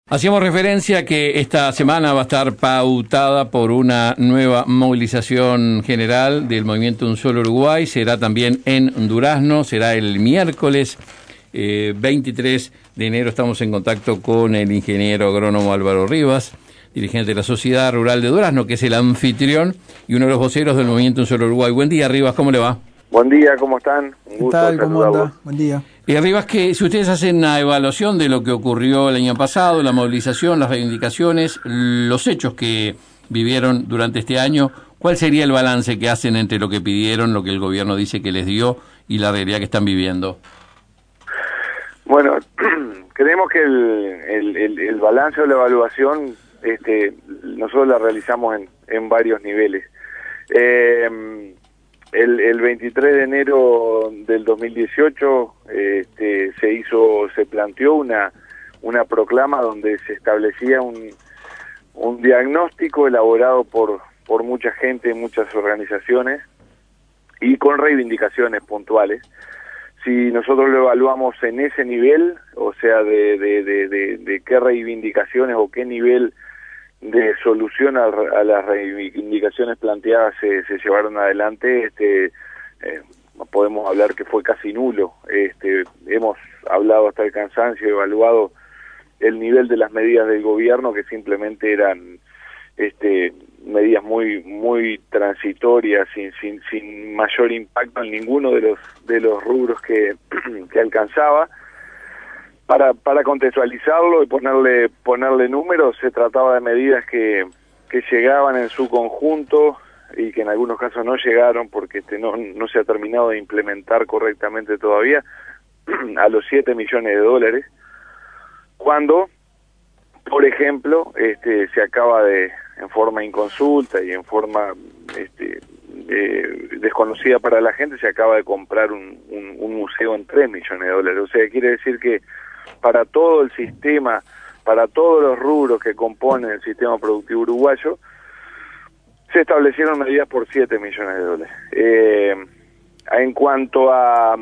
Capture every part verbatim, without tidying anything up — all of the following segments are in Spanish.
Hacíamos referencia a que esta semana va a estar pautada por una nueva movilización general del Movimiento Un Solo Uruguay. Será también en Durazno, será el miércoles eh, veintitrés de enero. Estamos en contacto con el ingeniero agrónomo Álvaro Rivas, dirigente de la Sociedad Rural de Durazno, que es el anfitrión y uno de los voceros del Movimiento Un Solo Uruguay. Buen día, Rivas, ¿cómo le va? Buen día, ¿cómo están? Un ¿Qué tal? ¿Cómo anda? Buen día. Eh, Rivas, que si ustedes hacen una evaluación de lo que ocurrió el año pasado, la movilización, las reivindicaciones, los hechos que vivieron durante este año, ¿cuál sería el balance que hacen entre lo que pidieron, lo que el gobierno dice que les dio y la realidad que están viviendo? Bueno, creemos que el, el, el, el balance o la evaluación este, nosotros la realizamos en, en varios niveles. Eh, El, el veintitrés de enero del dos mil dieciocho este, se hizo, se planteó una una proclama donde se establecía un, un diagnóstico elaborado por por mucha gente, muchas organizaciones y con reivindicaciones puntuales. Si nosotros lo evaluamos en ese nivel, o sea, de, de, de, de, de qué reivindicaciones o qué nivel de solución a, a las reivindicaciones planteadas se, se llevaron adelante, este eh, podemos hablar que fue casi nulo. Este hemos hablado hasta el cansancio, evaluado el nivel de las medidas del gobierno, que simplemente eran este medidas muy muy transitorias, sin sin sin mayor impacto en ninguno de los de los rubros que que alcanzaba. Para, para contextualizarlo y ponerle ponerle números, se trataba de medidas que, que llegaban en su conjunto y que en algunos casos no llegaron porque este no, no se ha terminado de implementar correctamente todavía, a los siete millones de dólares, cuando, por ejemplo, este se acaba de, en forma inconsulta y en forma este, eh, desconocida para la gente, se acaba de comprar un, un, un museo en tres millones de dólares. O sea, quiere decir que para todo el sistema, para todos los rubros que componen el sistema productivo uruguayo, se establecieron medidas por siete millones de dólares. Eh, en cuanto a,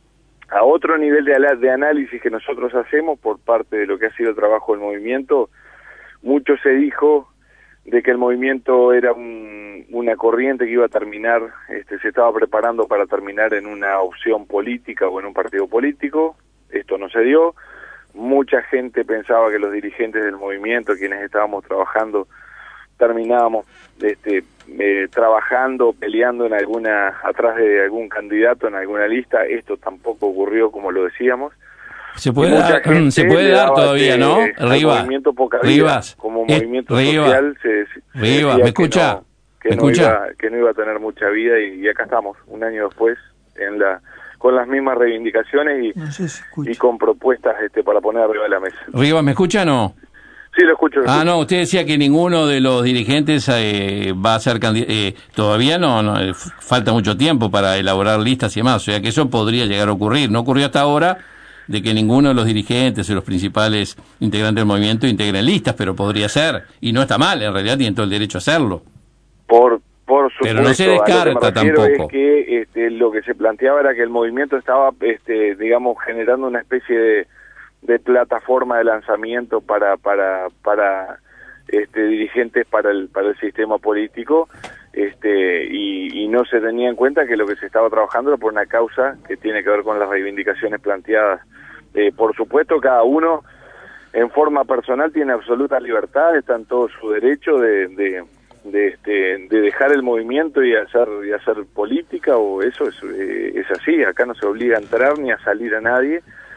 a otro nivel de, de análisis que nosotros hacemos por parte de lo que ha sido el trabajo del movimiento, mucho se dijo de que el movimiento era un, una corriente que iba a terminar, este, se estaba preparando para terminar en una opción política o en un partido político. Esto no se dio. Mucha gente pensaba que los dirigentes del movimiento, quienes estábamos trabajando, terminábamos este, eh, trabajando, peleando en alguna, atrás de algún candidato en alguna lista. Esto tampoco ocurrió como lo decíamos. Se puede dar, se puede dar todavía, ¿no? Rivas, movimiento poca vida, Rivas, como movimiento eh, social, se, se Rivas, ¿me escucha? Que, no, que, ¿Me no escucha? Iba, que no iba a tener mucha vida y, y acá estamos, un año después, en la con las mismas reivindicaciones y, no sé si y con propuestas este para poner arriba de la mesa. Rivas, ¿me escucha o no? Sí, lo escucho. Lo ah, escucho. no, usted decía que ninguno de los dirigentes eh, va a ser candidato. Eh, todavía no, no eh, falta mucho tiempo para elaborar listas y demás, o sea que eso podría llegar a ocurrir. No ocurrió hasta ahora de que ninguno de los dirigentes o los principales integrantes del movimiento integren listas, pero podría ser, y no está mal, en realidad tienen todo el derecho a hacerlo. Por Por supuesto, pero no se descarta tampoco. Es que este, lo que se planteaba era que el movimiento estaba, este, digamos, generando una especie de, de plataforma de lanzamiento para para para este, dirigentes para el para el sistema político, este, y, y no se tenía en cuenta que lo que se estaba trabajando era por una causa que tiene que ver con las reivindicaciones planteadas. Eh, por supuesto, cada uno en forma personal tiene absoluta libertad, está en todo su derecho de, de de este de dejar el movimiento y hacer y hacer política, o eso es, eh, es así. Acá no se obliga a entrar ni a salir a nadie,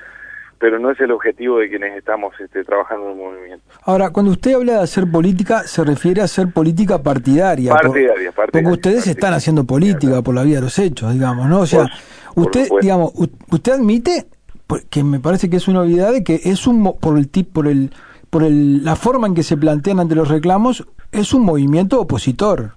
pero no es el objetivo de quienes estamos este, trabajando en el movimiento. Ahora, cuando usted habla de hacer política, se refiere a hacer política partidaria. Partidaria, por, partidaria. Porque ustedes partidaria. están haciendo política por la vía de los hechos, digamos, ¿no? O sea, por, usted, por digamos, usted admite, que me parece que es una obviedad, de que es un por el tip, por el por el, la forma en que se plantean ante los reclamos, es un movimiento opositor.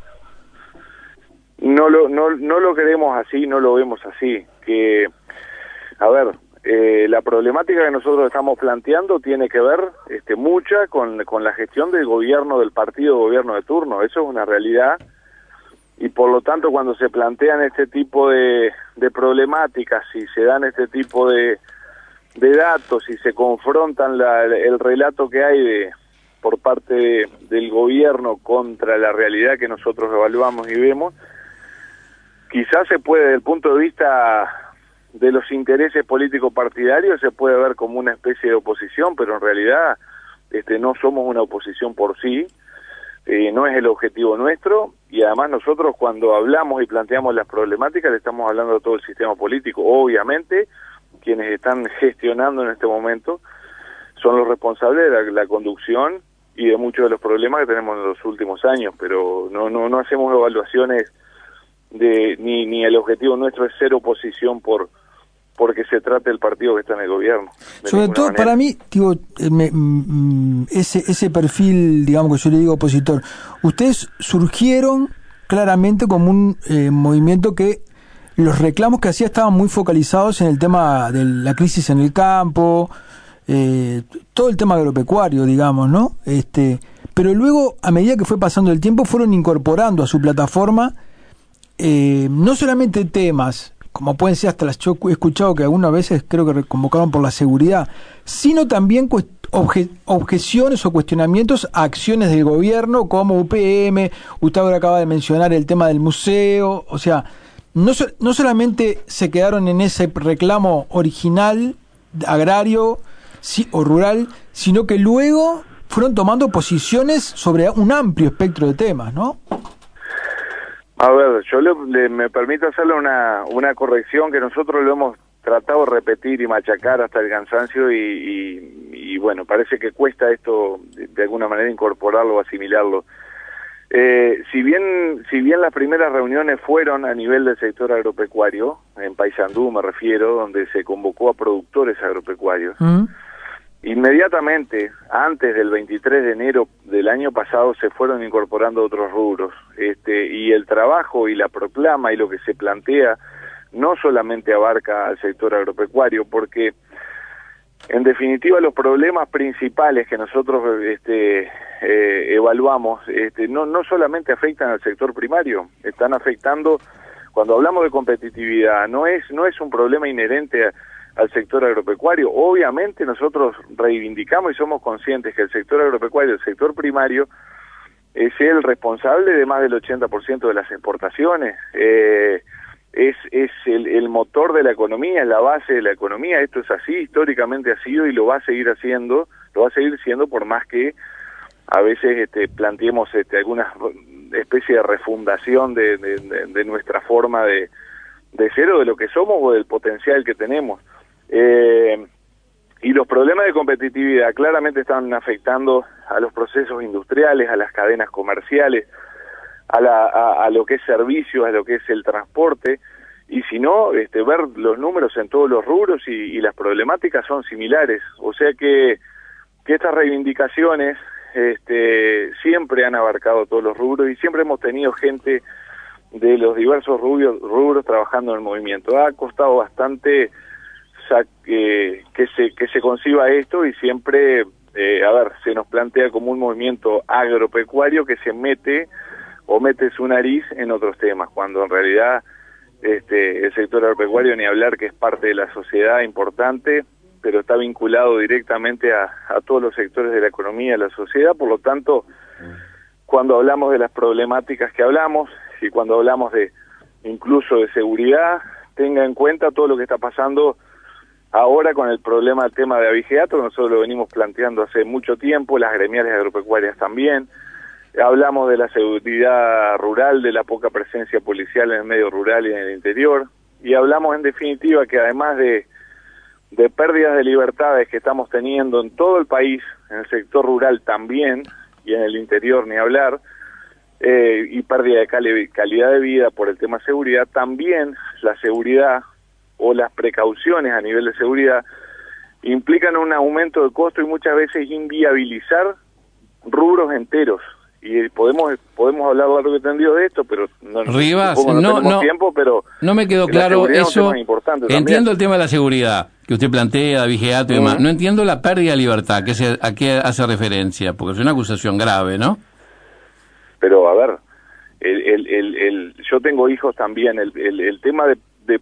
No lo no no lo queremos así, no lo vemos así. Que, a ver, eh, la problemática que nosotros estamos planteando tiene que ver este, mucha con, con la gestión del gobierno, del partido gobierno de turno. Eso es una realidad. Y por lo tanto, cuando se plantean este tipo de, de problemáticas y se dan este tipo de de datos y se confrontan la, el relato que hay de por parte de, del gobierno contra la realidad que nosotros evaluamos y vemos, quizás se puede, desde el punto de vista de los intereses políticos partidarios, se puede ver como una especie de oposición, pero en realidad este, no somos una oposición por sí, eh, no es el objetivo nuestro, y además nosotros cuando hablamos y planteamos las problemáticas le estamos hablando de todo el sistema político. Obviamente, quienes están gestionando en este momento son los responsables de la, la conducción y de muchos de los problemas que tenemos en los últimos años, pero no no no hacemos evaluaciones de ni ni el objetivo nuestro es ser oposición por porque se trate del partido que está en el gobierno. Sobre todo manera. Para mí, digo, me, mm, ese ese perfil, digamos que yo le digo opositor, ustedes surgieron claramente como un eh, movimiento que los reclamos que hacía estaban muy focalizados en el tema de la crisis en el campo, eh, todo el tema agropecuario, digamos, ¿no? Este, pero luego, a medida que fue pasando el tiempo, fueron incorporando a su plataforma eh, no solamente temas, como pueden ser hasta las, yo he escuchado que algunas veces creo que convocaron por la seguridad, sino también cuest, obje, objeciones o cuestionamientos a acciones del gobierno como U P M, usted ahora acaba de mencionar el tema del museo, o sea, no, so, no solamente se quedaron en ese reclamo original, agrario sí, o rural, sino que luego fueron tomando posiciones sobre un amplio espectro de temas, ¿no? A ver, yo le, le, me permito hacerle una, una corrección que nosotros lo hemos tratado de repetir y machacar hasta el cansancio y, y, y bueno, parece que cuesta esto de, de alguna manera incorporarlo o asimilarlo. Eh, si bien si bien las primeras reuniones fueron a nivel del sector agropecuario, en Paysandú me refiero, donde se convocó a productores agropecuarios, ¿Mm? Inmediatamente, antes del veintitrés de enero del año pasado, se fueron incorporando otros rubros, este, y el trabajo y la proclama y lo que se plantea no solamente abarca al sector agropecuario, porque en definitiva los problemas principales que nosotros este, eh, evaluamos este, no, no solamente afectan al sector primario, están afectando, cuando hablamos de competitividad, no es, no es un problema inherente a al sector agropecuario. Obviamente nosotros reivindicamos y somos conscientes que el sector agropecuario, el sector primario, es el responsable de más del ochenta por ciento de las exportaciones, eh, es, es el, el motor de la economía, es la base de la economía, esto es así, históricamente ha sido y lo va a seguir haciendo, lo va a seguir siendo por más que a veces este, planteemos este, alguna especie de refundación de, de, de, de nuestra forma de, de ser o de lo que somos o del potencial que tenemos. Eh, y los problemas de competitividad claramente están afectando a los procesos industriales, a las cadenas comerciales, a, la, a, a lo que es servicios, a lo que es el transporte, y si no, este, ver los números en todos los rubros y, y las problemáticas son similares, o sea que, que estas reivindicaciones este, siempre han abarcado todos los rubros y siempre hemos tenido gente de los diversos rubros, rubros trabajando en el movimiento. Ha costado bastante que, que se que se conciba esto y siempre, eh, a ver, se nos plantea como un movimiento agropecuario que se mete o mete su nariz en otros temas, cuando en realidad este, el sector agropecuario, ni hablar que es parte de la sociedad importante, pero está vinculado directamente a, a todos los sectores de la economía, de la sociedad, por lo tanto, cuando hablamos de las problemáticas que hablamos, y cuando hablamos de incluso de seguridad, tenga en cuenta todo lo que está pasando ahora con el problema del tema de abigeato, que nosotros lo venimos planteando hace mucho tiempo, las gremiales agropecuarias también. Hablamos de la seguridad rural, de la poca presencia policial en el medio rural y en el interior, y hablamos en definitiva que además de, de pérdidas de libertades que estamos teniendo en todo el país, en el sector rural también, y en el interior ni hablar, Eh, y pérdida de cali calidad de vida por el tema seguridad, también la seguridad o las precauciones a nivel de seguridad implican un aumento de costo y muchas veces inviabilizar rubros enteros. Y podemos podemos hablar largo y tendido de esto, pero no, Rivas, no, no, no, tiempo, pero no me quedó claro eso. Entiendo también. El tema de la seguridad que usted plantea, vigiato y demás. Uh-huh. No entiendo la pérdida de libertad, que se, a qué hace referencia, porque es una acusación grave, ¿no? Pero a ver, el, el, el, el, yo tengo hijos también, el, el, el tema de, de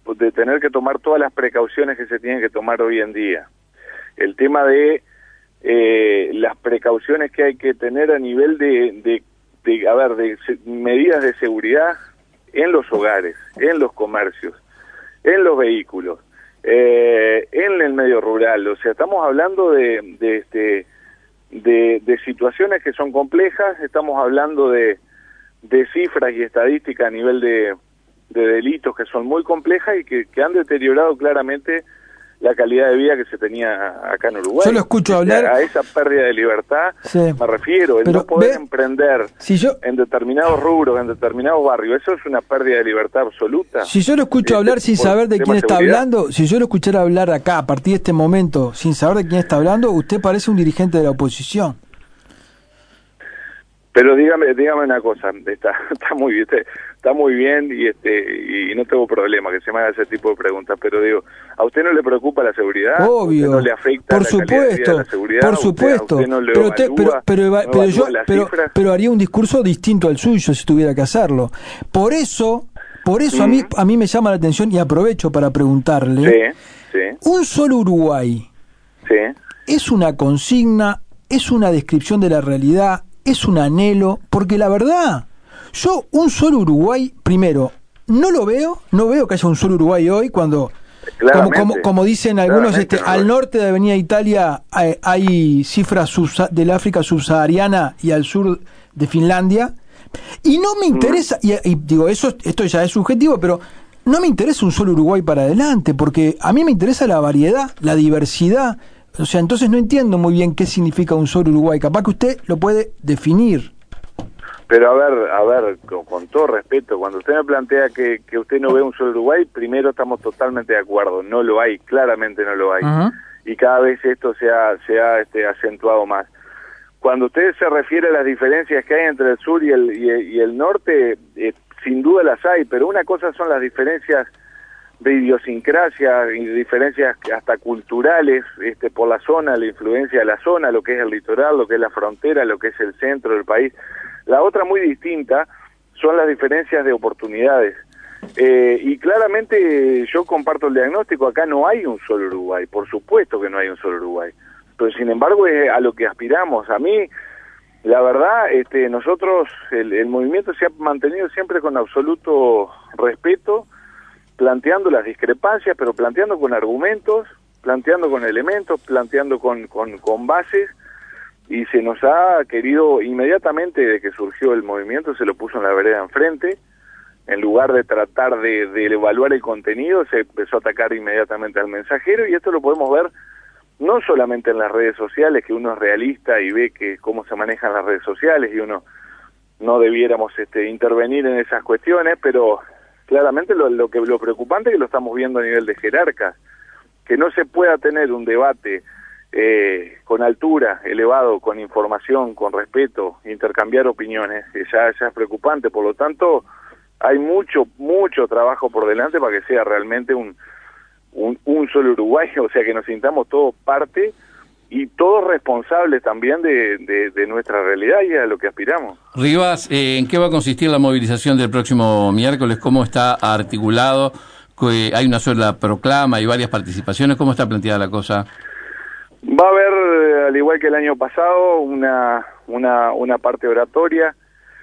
de tener que tomar todas las precauciones que se tienen que tomar hoy en día. El tema de eh, las precauciones que hay que tener a nivel de, de, de a ver, de se, medidas de seguridad en los hogares, en los comercios, en los vehículos, eh, en el medio rural. O sea, estamos hablando de, de, este, de, de situaciones que son complejas, estamos hablando de, de cifras y estadísticas a nivel de, de delitos que son muy complejas y que, que han deteriorado claramente la calidad de vida que se tenía acá en Uruguay. Yo lo escucho hablar... A esa pérdida de libertad sí. me refiero, el Pero no poder ve, emprender si yo, en determinados rubros, en determinados barrios, eso es una pérdida de libertad absoluta. Si yo lo escucho hablar este, sin saber de quién está seguridad. hablando, si yo lo escuchara hablar acá a partir de este momento, sin saber de quién está hablando, usted parece un dirigente de la oposición. Pero dígame, dígame una cosa, está, está muy bien, está muy bien y este y no tengo problema que se me haga ese tipo de preguntas, pero digo, ¿a usted no le preocupa la seguridad? Obvio. ¿A usted no le afecta por la supuesto, calidad de vida de la seguridad? Por supuesto. ¿A usted no le pero, te, evalúa, pero, pero, no pero yo pero, cifras? pero haría un discurso distinto al suyo si tuviera que hacerlo. Por eso, por eso mm. a mí a mí me llama la atención y aprovecho para preguntarle. Sí, sí. Un solo Uruguay. Sí. Es una consigna, es una descripción de la realidad. Es un anhelo, porque la verdad, yo un solo Uruguay, primero, no lo veo, no veo que haya un solo Uruguay hoy cuando, como, como, como dicen algunos, este, no al norte de Avenida Italia hay, hay cifras del África subsahariana y al sur de Finlandia, y no me interesa, mm. y, y digo, eso esto ya es subjetivo, pero no me interesa un solo Uruguay para adelante, porque a mí me interesa la variedad, la diversidad. O sea, entonces no entiendo muy bien qué significa un solo Uruguay. Capaz que usted lo puede definir. Pero a ver, a ver, con, con todo respeto, cuando usted me plantea que, que usted no ve un solo Uruguay, primero estamos totalmente de acuerdo. No lo hay, claramente no lo hay. Uh-huh. Y cada vez esto se ha, se ha este, acentuado más. Cuando usted se refiere a las diferencias que hay entre el sur y el, y el, y el norte, eh, sin duda las hay, pero una cosa son las diferencias de idiosincrasia y diferencias hasta culturales este, por la zona, la influencia de la zona, lo que es el litoral, lo que es la frontera, lo que es el centro del país. La otra muy distinta son las diferencias de oportunidades. Eh, y claramente yo comparto el diagnóstico, acá no hay un solo Uruguay, por supuesto que no hay un solo Uruguay, pero sin embargo es a lo que aspiramos. A mí, la verdad, este, nosotros, el, el movimiento se ha mantenido siempre con absoluto respeto, planteando las discrepancias, pero planteando con argumentos, planteando con elementos, planteando con, con, con bases, y se nos ha querido, inmediatamente de que surgió el movimiento, se lo puso en la vereda enfrente, en lugar de tratar de, de evaluar el contenido, se empezó a atacar inmediatamente al mensajero, y esto lo podemos ver no solamente en las redes sociales, que uno es realista y ve que cómo se manejan las redes sociales, y uno no debiéramos este, intervenir en esas cuestiones, pero claramente lo, lo que lo preocupante es que lo estamos viendo a nivel de jerarcas, que no se pueda tener un debate eh, con altura, elevado, con información, con respeto, intercambiar opiniones, que ya, ya es preocupante. Por lo tanto, hay mucho, mucho trabajo por delante para que sea realmente un, un, un solo Uruguay, o sea, que nos sintamos todos parte y todos responsables también de, de, de nuestra realidad y a lo que aspiramos. Rivas, eh, ¿en qué va a consistir la movilización del próximo miércoles? ¿Cómo está articulado? ¿Hay una sola proclama? ¿Hay varias participaciones? ¿Cómo está planteada la cosa? Va a haber, al igual que el año pasado, una, una, una parte oratoria,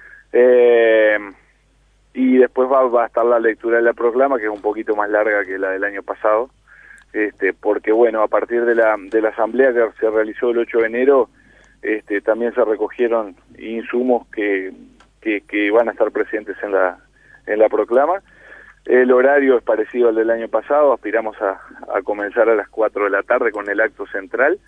eh, y después va, va a estar la lectura de la proclama, que es un poquito más larga que la del año pasado. Este, porque bueno, a partir de la de la asamblea que se realizó el ocho de enero, este, también se recogieron insumos que, que que van a estar presentes en la en la proclama. El horario es parecido al del año pasado, aspiramos a, a comenzar a las cuatro de la tarde con el acto central.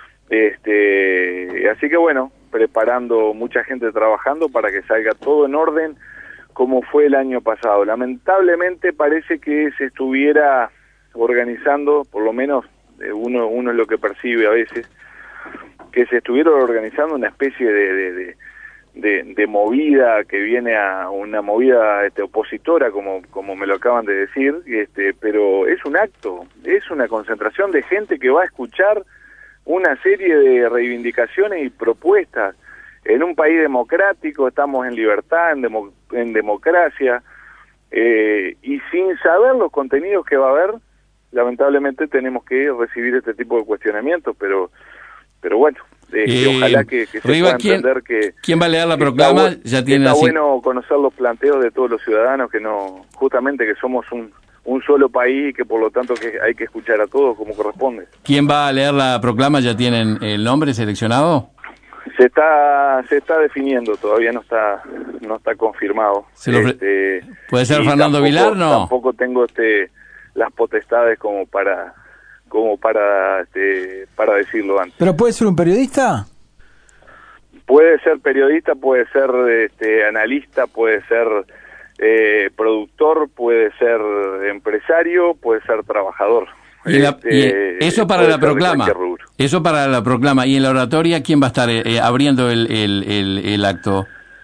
Este, así que bueno, preparando, mucha gente trabajando para que salga todo en orden como fue el año pasado. Lamentablemente parece que se estuviera organizando, por lo menos uno uno es lo que percibe a veces, que se estuviera organizando una especie de de, de, de, de movida que viene a una movida este, opositora, como como me lo acaban de decir, este, pero es un acto, es una concentración de gente que va a escuchar una serie de reivindicaciones y propuestas. En un país democrático, estamos en libertad, en, demo, en democracia, eh, y sin saber los contenidos que va a haber, lamentablemente tenemos que recibir este tipo de cuestionamientos, pero pero bueno, eh, eh, ojalá que, que se Riva, pueda entender que... ¿Quién va a leer la proclama? Está, ya tiene está así... bueno conocer los planteos de todos los ciudadanos, que no, justamente que somos un, un solo país y que por lo tanto que hay que escuchar a todos como corresponde. ¿Quién va a leer la proclama? ¿Ya tienen el nombre seleccionado? Se está se está definiendo, todavía no está no está confirmado. Se lo este, ¿Puede ser Fernando tampoco, Vilar? No. Tampoco tengo este las potestades como para como para este, para decirlo antes. ¿Pero puede ser un periodista? Puede ser periodista, puede ser este, analista, puede ser eh, productor, puede ser empresario, puede ser trabajador. Y, la, este, y eso para la proclama. Eso para la proclama. ¿Y en la oratoria quién va a estar eh, abriendo el, el, el, el acto?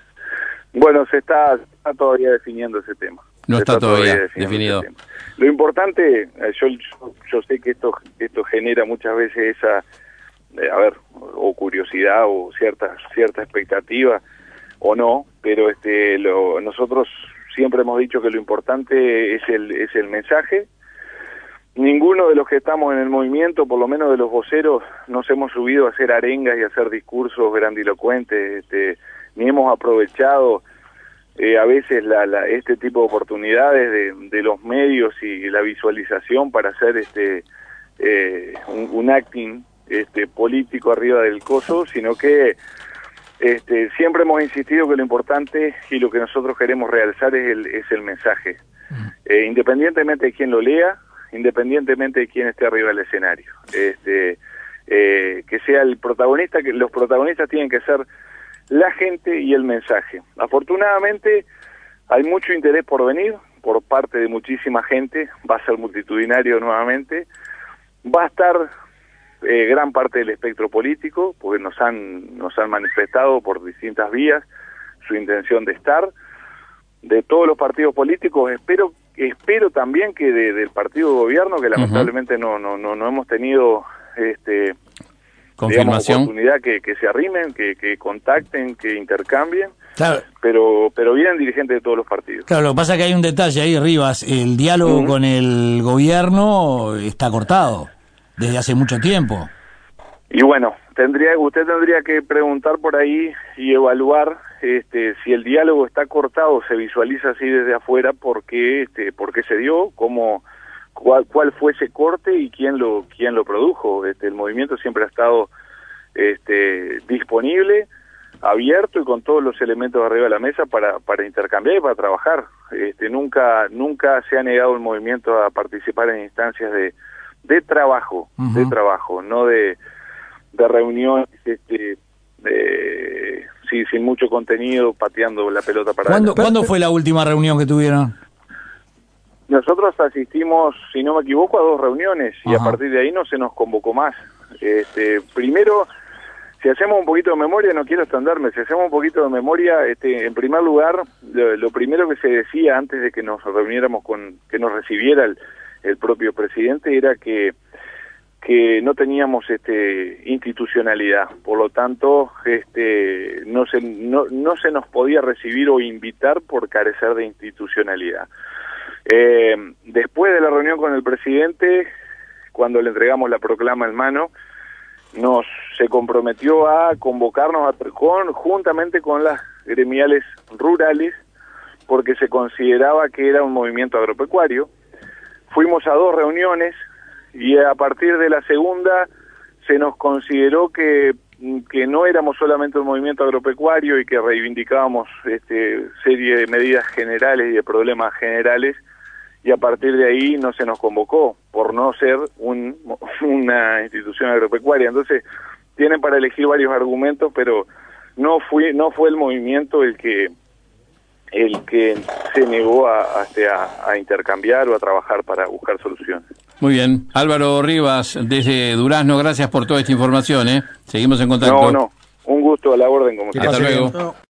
Bueno, se está, está todavía definiendo ese tema. No está, está todavía, todavía definido. Lo importante, yo, yo yo sé que esto esto genera muchas veces esa, eh, a ver, o curiosidad o cierta cierta expectativa o no, pero este lo, nosotros siempre hemos dicho que lo importante es el es el mensaje. Ninguno de los que estamos en el movimiento, por lo menos de los voceros, nos hemos subido a hacer arengas y a hacer discursos grandilocuentes, este, ni hemos aprovechado eh, a veces la, la, este tipo de oportunidades de, de los medios y la visualización para hacer este eh, un, un acting este, político arriba del coso, sino que este, siempre hemos insistido que lo importante y lo que nosotros queremos realzar es el, es el mensaje, eh, independientemente de quién lo lea, independientemente de quién esté arriba del escenario, este, eh, que sea el protagonista, que los protagonistas tienen que ser la gente y el mensaje. Afortunadamente hay mucho interés por venir, por parte de muchísima gente, va a ser multitudinario nuevamente, va a estar eh, gran parte del espectro político, porque nos han, nos han manifestado por distintas vías su intención de estar, de todos los partidos políticos, espero espero también que de, del partido de gobierno, que lamentablemente uh-huh. no, no, no, no hemos tenido este confirmación, digamos, oportunidad que, que se arrimen, que, que contacten, que intercambien, claro. pero pero vienen dirigentes de todos los partidos. Claro, lo que pasa es que hay un detalle ahí, Rivas, el diálogo uh-huh. con el gobierno está cortado desde hace mucho tiempo. Y bueno, tendría usted tendría que preguntar por ahí y evaluar este si el diálogo está cortado, se visualiza así desde afuera, por qué este por qué se dio, cómo cuál cuál fue ese corte y quién lo quién lo produjo. Este el movimiento siempre ha estado este disponible, abierto y con todos los elementos arriba de la mesa para para intercambiar y para trabajar. Este nunca nunca se ha negado el movimiento a participar en instancias de de trabajo, uh-huh. de trabajo, no de de reuniones este de, sí, sin mucho contenido, pateando la pelota para ¿Cuándo, ¿Cuándo fue la última reunión que tuvieron? Nosotros asistimos, si no me equivoco, a dos reuniones y Ajá. a partir de ahí no se nos convocó más. Este, primero, si hacemos un poquito de memoria, no quiero extenderme, si hacemos un poquito de memoria, este, en primer lugar, lo, lo primero que se decía antes de que nos reuniéramos con, que nos recibiera el, el propio presidente era que que no teníamos este institucionalidad, por lo tanto este no se no, no se nos podía recibir o invitar por carecer de institucionalidad. Eh, después de la reunión con el presidente, cuando le entregamos la proclama en mano, nos se comprometió a convocarnos a, con, juntamente con las gremiales rurales, porque se consideraba que era un movimiento agropecuario. Fuimos a dos reuniones y a partir de la segunda se nos consideró que, que no éramos solamente un movimiento agropecuario y que reivindicábamos este serie de medidas generales y de problemas generales, y a partir de ahí no se nos convocó por no ser un, una institución agropecuaria. Entonces tienen para elegir varios argumentos, pero no fue no fue el movimiento el que el que se negó a, a, a intercambiar o a trabajar para buscar soluciones. Muy bien. Álvaro Rivas, desde Durazno, gracias por toda esta información, ¿eh? Seguimos en contacto. No, no. Un gusto, a la orden. Como Hasta luego.